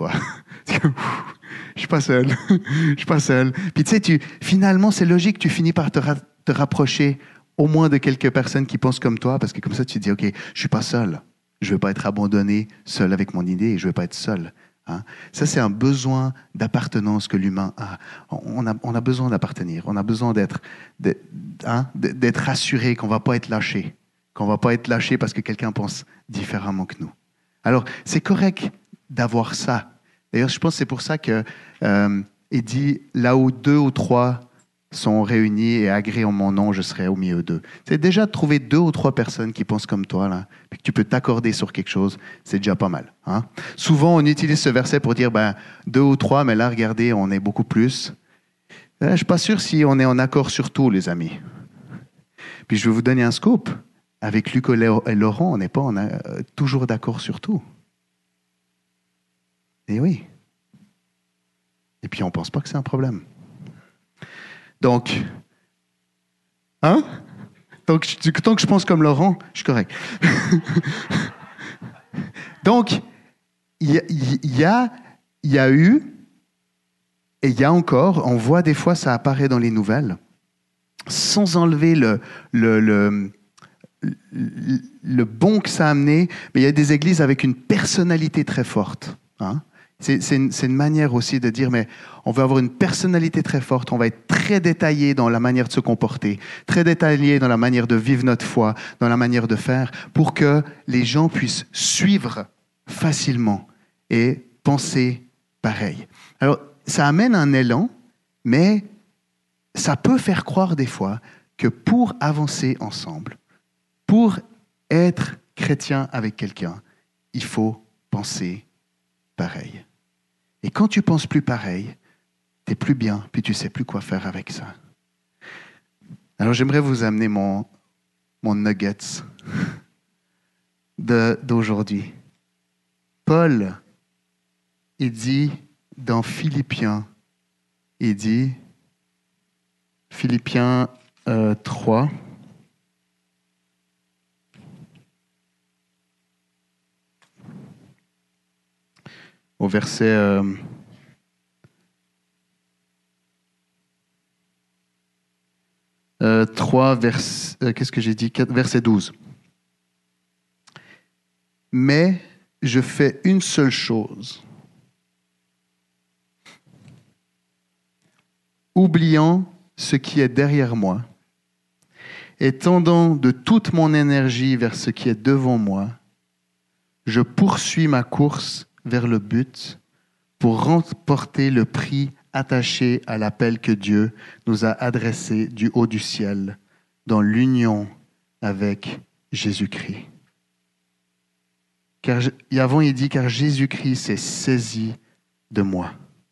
Je suis pas seul, je suis pas seul. Puis tu sais, tu, finalement, c'est logique, tu finis par te, ra- te rapprocher au moins de quelques personnes qui pensent comme toi, parce que comme ça, tu te dis, OK, je suis pas seul. Je veux pas être abandonné seul avec mon idée, et je veux pas être seul. Hein? Ça, c'est un besoin d'appartenance que l'humain a. On a, on a besoin d'appartenir, on a besoin d'être, d'être, hein, d'être rassuré qu'on va pas être lâché, qu'on va pas être lâché parce que quelqu'un pense différemment que nous. Alors, c'est correct d'avoir ça. D'ailleurs, je pense que c'est pour ça qu'il euh, dit « Là où deux ou trois sont réunis et agréés en mon nom, je serai au milieu d'eux. » C'est déjà de trouver deux ou trois personnes qui pensent comme toi, là, puis que tu peux t'accorder sur quelque chose, c'est déjà pas mal. Hein? Souvent, on utilise ce verset pour dire ben, deux ou trois, mais là, regardez, on est beaucoup plus. Là, je ne suis pas sûr si on est en accord sur tout, les amis. Puis je vais vous donner un scoop. Avec Luc et Laurent, on n'est pas on a, euh, toujours d'accord sur tout. Et oui. Et puis, on ne pense pas que c'est un problème. Donc, hein? Donc, tant que je pense comme Laurent, je suis correct. Donc, il y, y, y, a, y a eu, et il y a encore, on voit des fois, ça apparaît dans les nouvelles, sans enlever le, le, le, le, le bon que ça a amené, mais il y a des églises avec une personnalité très forte. Hein? C'est, c'est, une, c'est une manière aussi de dire, mais on veut avoir une personnalité très forte, on va être très détaillé dans la manière de se comporter, très détaillé dans la manière de vivre notre foi, dans la manière de faire, pour que les gens puissent suivre facilement et penser pareil. Alors, ça amène un élan, mais ça peut faire croire des fois que pour avancer ensemble, pour être chrétien avec quelqu'un, il faut penser pareil. Et quand tu penses plus pareil, tu n'es plus bien, puis tu ne sais plus quoi faire avec ça. Alors j'aimerais vous amener mon, mon nuggets de, d'aujourd'hui. Paul, il dit dans Philippiens, il dit, Philippiens euh, trois, au verset euh, euh, trois, vers, euh, qu'est-ce que j'ai dit? quatre, verset douze. Mais je fais une seule chose. Oubliant ce qui est derrière moi et tendant de toute mon énergie vers ce qui est devant moi, je poursuis ma course vers le but pour remporter le prix attaché à l'appel que Dieu nous a adressé du haut du ciel dans l'union avec Jésus-Christ. Car avant, il dit, car Jésus-Christ s'est saisi de moi.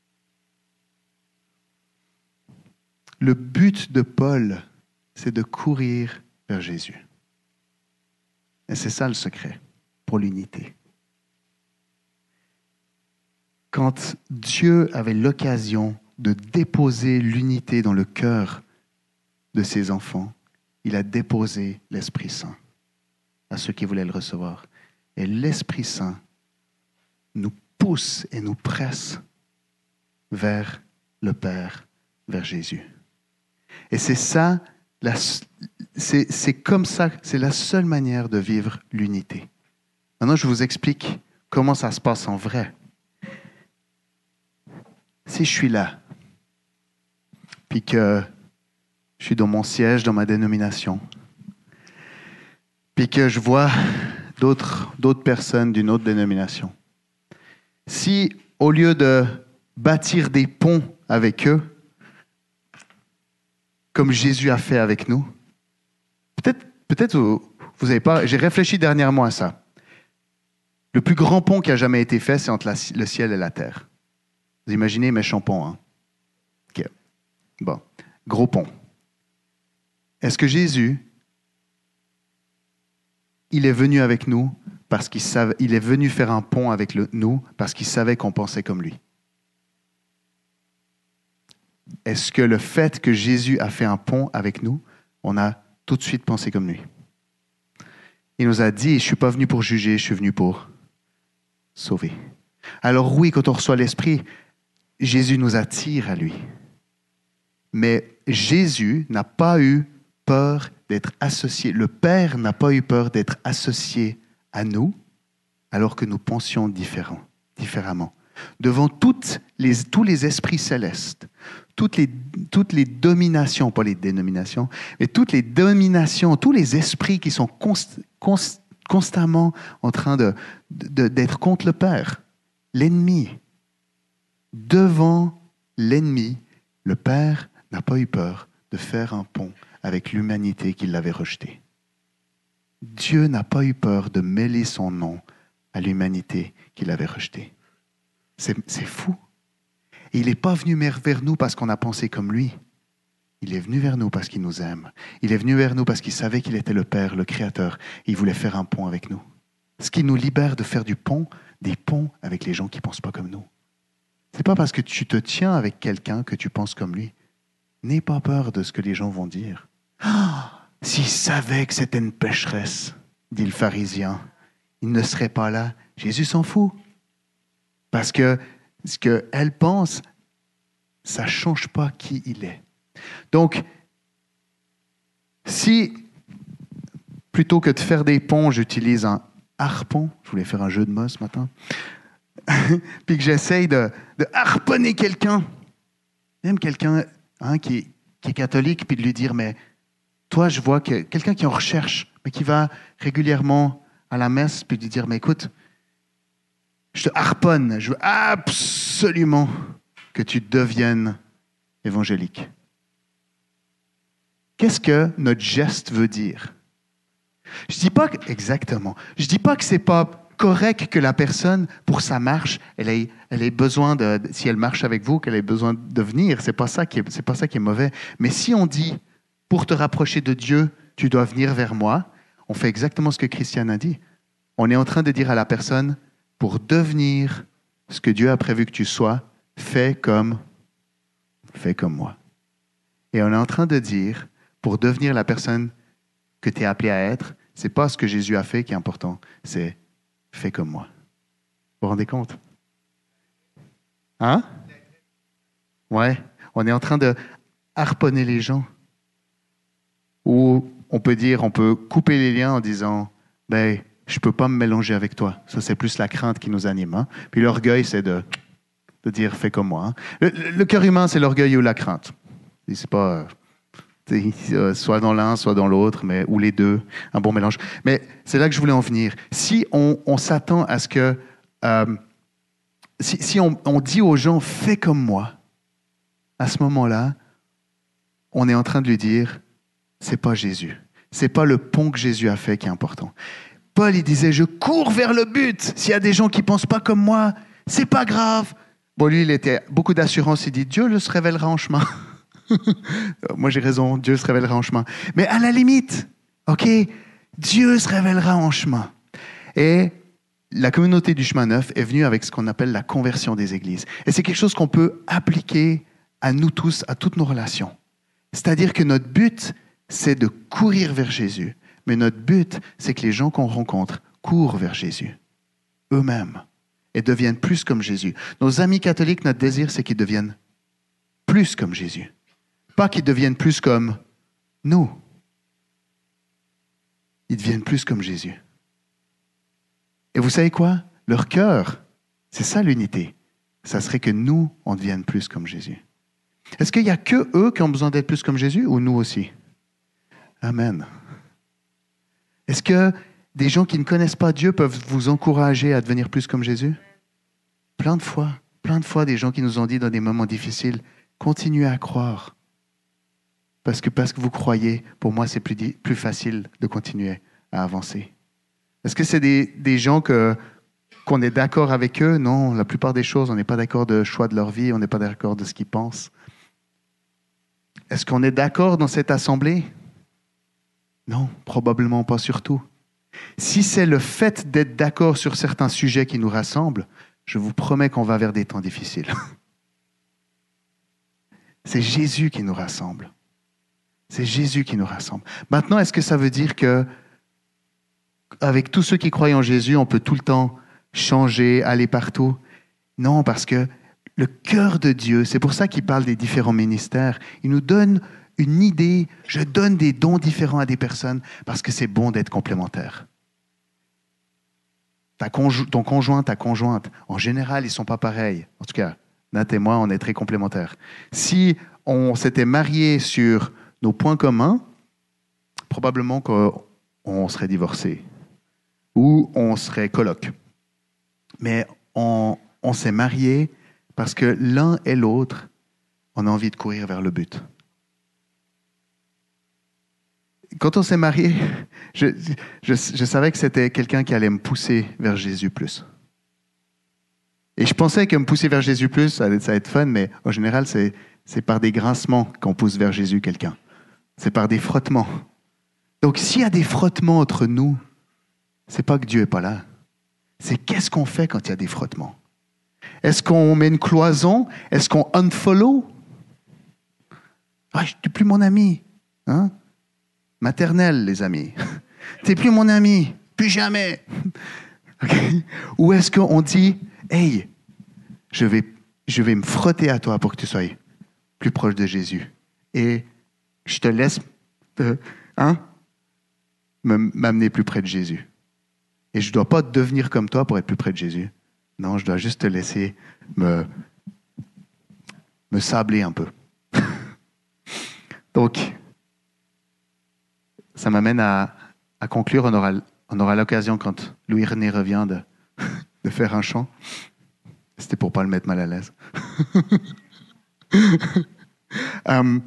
Le but de Paul, c'est de courir vers Jésus. Et c'est ça le secret pour l'unité. Quand Dieu avait l'occasion de déposer l'unité dans le cœur de ses enfants, il a déposé l'Esprit Saint à ceux qui voulaient le recevoir. Et l'Esprit Saint nous pousse et nous presse vers le Père, vers Jésus. Et c'est ça La, c'est, c'est comme ça, c'est la seule manière de vivre l'unité. Maintenant, je vous explique comment ça se passe en vrai. Si je suis là, puis que je suis dans mon siège, dans ma dénomination, puis que je vois d'autres, d'autres personnes d'une autre dénomination, si au lieu de bâtir des ponts avec eux, comme Jésus a fait avec nous, peut-être, peut-être vous, vous avez pas, j'ai réfléchi dernièrement à ça. Le plus grand pont qui a jamais été fait, c'est entre la, le ciel et la terre. Vous imaginez, méchant pont, hein? OK. Bon. Gros pont. Est-ce que Jésus, il est venu avec nous parce qu'il savait, il est venu faire un pont avec le, nous parce qu'il savait qu'on pensait comme lui? Est-ce que le fait que Jésus a fait un pont avec nous, on a tout de suite pensé comme lui? Il nous a dit, je ne suis pas venu pour juger, je suis venu pour sauver. Alors oui, quand on reçoit l'Esprit, Jésus nous attire à lui. Mais Jésus n'a pas eu peur d'être associé. Le Père n'a pas eu peur d'être associé à nous, alors que nous pensions différent, différemment. Devant toutes les, tous les esprits célestes, toutes les, toutes les dominations, pas les dénominations, mais toutes les dominations, tous les esprits qui sont const, const, constamment en train de, de, d'être contre le Père, l'ennemi. Devant l'ennemi, le Père n'a pas eu peur de faire un pont avec l'humanité qui l'avait rejeté. Dieu n'a pas eu peur de mêler son nom à l'humanité qui l'avait rejeté. C'est, c'est fou. Et il n'est pas venu vers nous parce qu'on a pensé comme lui. Il est venu vers nous parce qu'il nous aime. Il est venu vers nous parce qu'il savait qu'il était le Père, le Créateur. Et il voulait faire un pont avec nous. Ce qui nous libère de faire du pont, des ponts avec les gens qui ne pensent pas comme nous. Ce n'est pas parce que tu te tiens avec quelqu'un que tu penses comme lui. N'aie pas peur de ce que les gens vont dire. Ah, s'ils savaient que c'était une pécheresse, dit le pharisien, ils ne seraient pas là. Jésus s'en fout. Parce que ce qu'elle pense, ça ne change pas qui il est. Donc, si, plutôt que de faire des ponts, j'utilise un harpon, je voulais faire un jeu de mots ce matin, puis que j'essaye de, de harponner quelqu'un, même quelqu'un hein, qui, est, qui est catholique, puis de lui dire, mais toi, je vois que quelqu'un qui est en recherche, mais qui va régulièrement à la messe, puis de lui dire, mais écoute, je te harponne, je veux absolument que tu deviennes évangélique. Qu'est-ce que notre geste veut dire? Je dis pas que, exactement, je dis pas que c'est pas correct que la personne, pour sa marche, elle ait, elle ait besoin de, si elle marche avec vous, qu'elle ait besoin de venir. C'est pas ça qui est, c'est pas ça qui est mauvais. Mais si on dit, pour te rapprocher de Dieu, tu dois venir vers moi, on fait exactement ce que Christiane a dit. On est en train de dire à la personne, pour devenir ce que Dieu a prévu que tu sois, fais comme, fais comme moi. Et on est en train de dire, pour devenir la personne que tu es appelé à être, c'est pas ce que Jésus a fait qui est important, c'est fais comme moi. Vous vous rendez compte? Hein? Ouais, on est en train de harponner les gens. Ou on peut dire, on peut couper les liens en disant, ben, je ne peux pas me mélanger avec toi. Ça, c'est plus la crainte qui nous anime. Hein? Puis l'orgueil, c'est de, de dire, fais comme moi. Hein? Le, le cœur humain, c'est l'orgueil ou la crainte. C'est pas euh, soit dans l'un, soit dans l'autre, mais, ou les deux, un bon mélange. Mais c'est là que je voulais en venir. Si on, on s'attend à ce que... Euh, si si on, on dit aux gens, fais comme moi, à ce moment-là, on est en train de lui dire, c'est pas Jésus. C'est pas le pont que Jésus a fait qui est important. Paul, il disait, je cours vers le but. S'il y a des gens qui ne pensent pas comme moi, c'est pas grave. Bon, lui, il était beaucoup d'assurance. Il dit, Dieu le se révélera en chemin. Moi, j'ai raison, Dieu se révélera en chemin. Mais à la limite, OK, Dieu se révélera en chemin. Et la communauté du chemin neuf est venue avec ce qu'on appelle la conversion des églises. Et c'est quelque chose qu'on peut appliquer à nous tous, à toutes nos relations. C'est-à-dire que notre but, c'est de courir vers Jésus. Mais notre but, c'est que les gens qu'on rencontre courent vers Jésus, eux-mêmes, et deviennent plus comme Jésus. Nos amis catholiques, notre désir, c'est qu'ils deviennent plus comme Jésus. Pas qu'ils deviennent plus comme nous, ils deviennent plus comme Jésus. Et vous savez quoi? Leur cœur, c'est ça l'unité. Ça serait que nous, on devienne plus comme Jésus. Est-ce qu'il n'y a que eux qui ont besoin d'être plus comme Jésus ou nous aussi? Amen. Est-ce que des gens qui ne connaissent pas Dieu peuvent vous encourager à devenir plus comme Jésus? Plein de fois, plein de fois, des gens qui nous ont dit dans des moments difficiles, continuez à croire. Parce que parce que vous croyez, pour moi, c'est plus, plus facile de continuer à avancer. Est-ce que c'est des, des gens que, qu'on est d'accord avec eux? Non, la plupart des choses, on n'est pas d'accord de choix de leur vie, on n'est pas d'accord de ce qu'ils pensent. Est-ce qu'on est d'accord dans cette assemblée? Non, probablement pas surtout. Si c'est le fait d'être d'accord sur certains sujets qui nous rassemblent, je vous promets qu'on va vers des temps difficiles. C'est Jésus qui nous rassemble. C'est Jésus qui nous rassemble. Maintenant, est-ce que ça veut dire que, avec tous ceux qui croient en Jésus, on peut tout le temps changer, aller partout? Non, parce que le cœur de Dieu, c'est pour ça qu'il parle des différents ministères. Il nous donne une idée, je donne des dons différents à des personnes parce que c'est bon d'être complémentaire. Ta conjo- ton conjoint, ta conjointe, en général, ils ne sont pas pareils. En tout cas, Nat et moi, on est très complémentaires. Si on s'était mariés sur nos points communs, probablement qu'on serait divorcés ou on serait coloc. Mais on, on s'est mariés parce que l'un et l'autre, on a envie de courir vers le but. Quand on s'est mariés, je, je, je savais que c'était quelqu'un qui allait me pousser vers Jésus plus. Et je pensais que me pousser vers Jésus plus, ça allait, ça allait être fun, mais en général, c'est, c'est par des grincements qu'on pousse vers Jésus quelqu'un. C'est par des frottements. Donc, s'il y a des frottements entre nous, c'est pas que Dieu n'est pas là. C'est qu'est-ce qu'on fait quand il y a des frottements? Est-ce qu'on met une cloison? Est-ce qu'on unfollow? Ah, je n'es plus mon ami. Hein? Maternelle, les amis. Tu n'es plus mon ami. Plus jamais. Okay? Ou est-ce qu'on dit, hey, je vais, je vais me frotter à toi pour que tu sois plus proche de Jésus. Et je te laisse euh, hein, m'amener plus près de Jésus. Et je ne dois pas devenir comme toi pour être plus près de Jésus. Non, je dois juste te laisser me, me sabler un peu. Donc, ça m'amène à, à conclure. On aura, on aura l'occasion, quand Louis-René revient, de, de faire un chant. C'était pour ne pas le mettre mal à l'aise. um,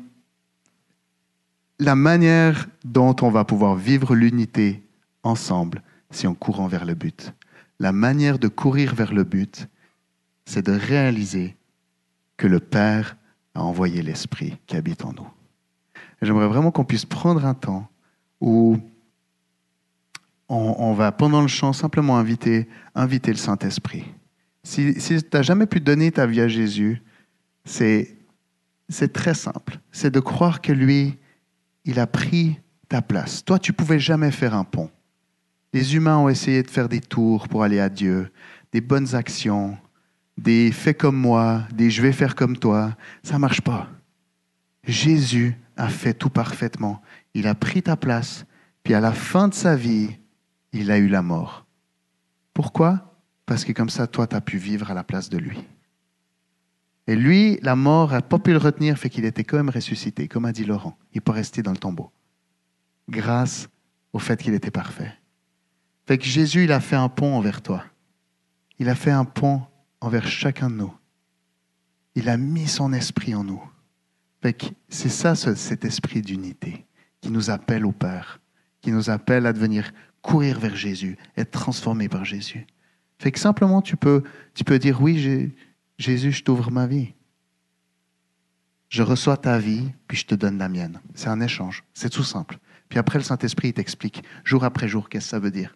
la manière dont on va pouvoir vivre l'unité ensemble, si on court vers le but. La manière de courir vers le but, c'est de réaliser que le Père a envoyé l'Esprit qui habite en nous. Et j'aimerais vraiment qu'on puisse prendre un temps où on, on va, pendant le chant, simplement inviter, inviter le Saint-Esprit. Si, si tu n'as jamais pu donner ta vie à Jésus, c'est, c'est très simple. C'est de croire que lui, il a pris ta place. Toi, tu ne pouvais jamais faire un pont. Les humains ont essayé de faire des tours pour aller à Dieu, des bonnes actions, des fais comme moi, des je vais faire comme toi. Ça ne marche pas. Jésus a fait tout parfaitement. Il a pris ta place, puis à la fin de sa vie, il a eu la mort. Pourquoi? Parce que comme ça, toi, tu as pu vivre à la place de lui. Et lui, la mort n'a pas pu le retenir, fait qu'il était quand même ressuscité, comme a dit Laurent. Il n'est pas resté dans le tombeau. Grâce au fait qu'il était parfait. Fait que Jésus, il a fait un pont envers toi. Il a fait un pont envers chacun de nous. Il a mis son esprit en nous. Fait que c'est ça, ce, cet esprit d'unité qui nous appelle au Père, qui nous appelle à devenir courir vers Jésus, être transformé par Jésus. Fait que simplement, tu peux, tu peux dire, oui, j'ai, Jésus, je t'ouvre ma vie. Je reçois ta vie, puis je te donne la mienne. C'est un échange. C'est tout simple. Puis après, le Saint-Esprit, il t'explique, jour après jour, qu'est-ce que ça veut dire.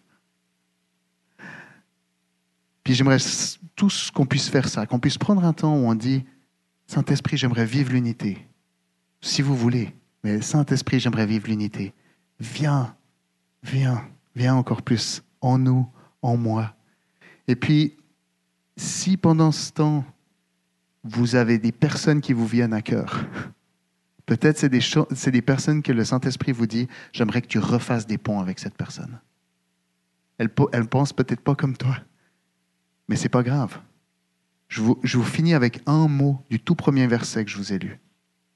Puis j'aimerais tous qu'on puisse faire ça, qu'on puisse prendre un temps où on dit, Saint-Esprit, j'aimerais vivre l'unité. Si vous voulez, mais Saint-Esprit, j'aimerais vivre l'unité. Viens, viens, viens encore plus en nous, en moi. Et puis, si pendant ce temps, vous avez des personnes qui vous viennent à cœur, Peut-être c'est des, cho- c'est des personnes que le Saint-Esprit vous dit, j'aimerais que tu refasses des ponts avec cette personne. Elle ne pense peut-être pas comme toi, mais ce n'est pas grave. Je vous, je vous finis avec un mot du tout premier verset que je vous ai lu.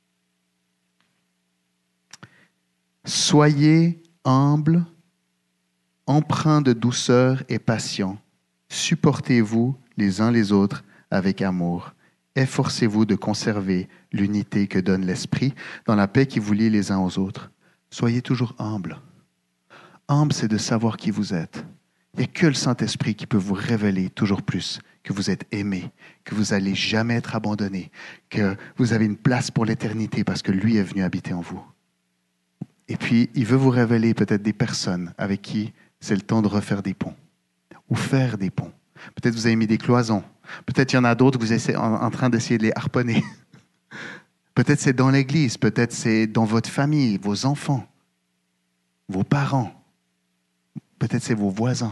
Soyez humbles, empreints de douceur et patients. Supportez-vous les uns les autres avec amour. Efforcez-vous de conserver l'unité que donne l'Esprit dans la paix qui vous lie les uns aux autres. Soyez toujours humbles. Humble, c'est de savoir qui vous êtes. Il n'y a que le Saint-Esprit qui peut vous révéler toujours plus que vous êtes aimé, que vous n'allez jamais être abandonné, que vous avez une place pour l'éternité parce que lui est venu habiter en vous. Et puis, il veut vous révéler peut-être des personnes avec qui c'est le temps de refaire des ponts ou faire des ponts. Peut-être vous avez mis des cloisons. Peut-être il y en a d'autres que vous êtes en, en train d'essayer de les harponner. Peut-être c'est dans l'église, peut-être c'est dans votre famille, vos enfants, vos parents. Peut-être c'est vos voisins.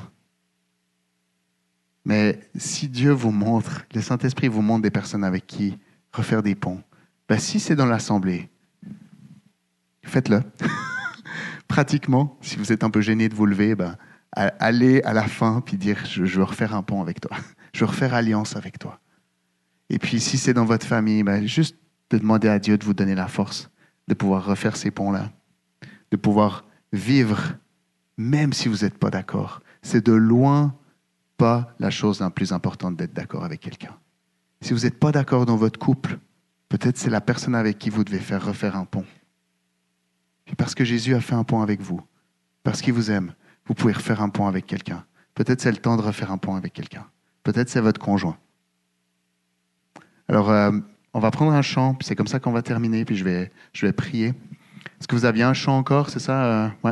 Mais si Dieu vous montre, le Saint-Esprit vous montre des personnes avec qui refaire des ponts, ben si c'est dans l'assemblée, faites-le. Pratiquement, si vous êtes un peu gêné de vous lever, ben, allez à la fin puis dire je, je veux refaire un pont avec toi. Je veux refaire alliance avec toi. Et puis si c'est dans votre famille, ben, juste de demander à Dieu de vous donner la force de pouvoir refaire ces ponts-là, de pouvoir vivre même si vous n'êtes pas d'accord. C'est de loin pas la chose la plus importante d'être d'accord avec quelqu'un. Si vous n'êtes pas d'accord dans votre couple, peut-être c'est la personne avec qui vous devez faire refaire un pont. Puis parce que Jésus a fait un pont avec vous, parce qu'il vous aime, vous pouvez refaire un pont avec quelqu'un. Peut-être c'est le temps de refaire un pont avec quelqu'un. Peut-être c'est votre conjoint. Alors, euh, on va prendre un chant, puis c'est comme ça qu'on va terminer, puis je vais, je vais prier. Est-ce que vous aviez un chant encore, c'est ça? euh, Ouais.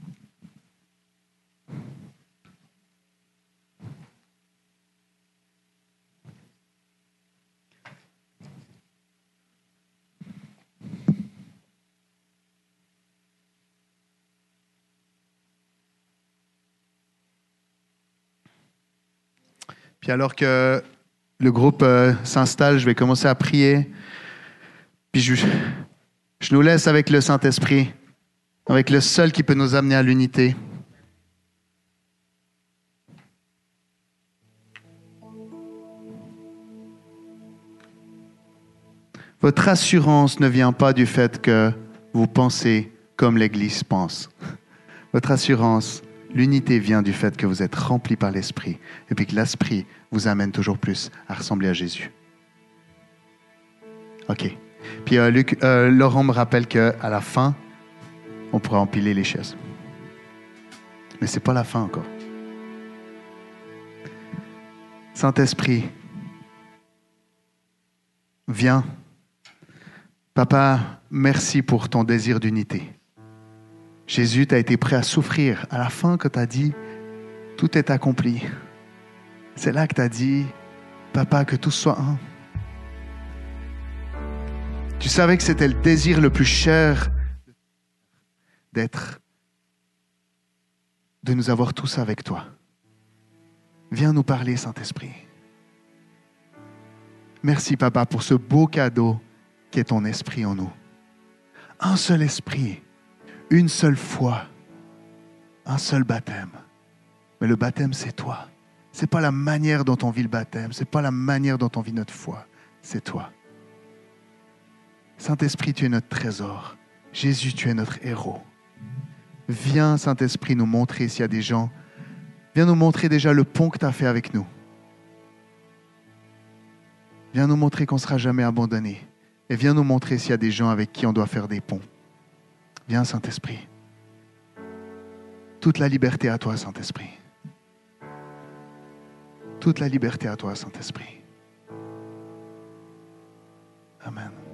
Puis alors que le groupe euh, s'installe, je vais commencer à prier. Puis je, je nous laisse avec le Saint-Esprit, avec le seul qui peut nous amener à l'unité. Votre assurance ne vient pas du fait que vous pensez comme l'Église pense. Votre assurance, l'unité vient du fait que vous êtes remplis par l'Esprit et puis que l'Esprit vous amène toujours plus à ressembler à Jésus. OK. Puis euh, Luc, euh, Laurent me rappelle qu'à la fin, on pourra empiler les chaises. Mais ce n'est pas la fin encore. Saint-Esprit, viens. Papa, merci pour ton désir d'unité. Jésus, tu as été prêt à souffrir. À la fin, quand tu as dit, tout est accompli. C'est là que tu as dit, Papa, que tout soit un. Tu savais que c'était le désir le plus cher d'être, de nous avoir tous avec toi. Viens nous parler, Saint-Esprit. Merci, Papa, pour ce beau cadeau qui est ton esprit en nous. Un seul esprit, une seule foi, un seul baptême. Mais le baptême, c'est toi. Ce n'est pas la manière dont on vit le baptême, ce n'est pas la manière dont on vit notre foi, c'est toi. Saint-Esprit, tu es notre trésor. Jésus, tu es notre héros. Viens, Saint-Esprit, nous montrer s'il y a des gens. Viens nous montrer déjà le pont que tu as fait avec nous. Viens nous montrer qu'on ne sera jamais abandonné. Et viens nous montrer s'il y a des gens avec qui on doit faire des ponts. Viens, Saint-Esprit. Toute la liberté à toi, Saint-Esprit. Toute la liberté à toi, Saint-Esprit. Amen.